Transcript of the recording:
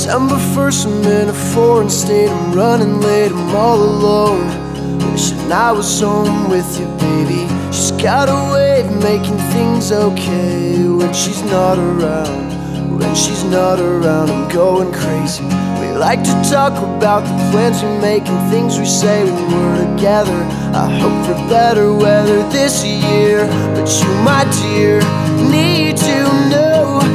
December 1st, I'm in a foreign state. I'm running late, I'm all alone, wishing I was home with you, baby. She's got a way of making things okay when she's not around. When she's not around, I'm going crazy. We like to talk about the plans we make and things we say when we're together. I hope for better weather this year, but you, my dear, need to know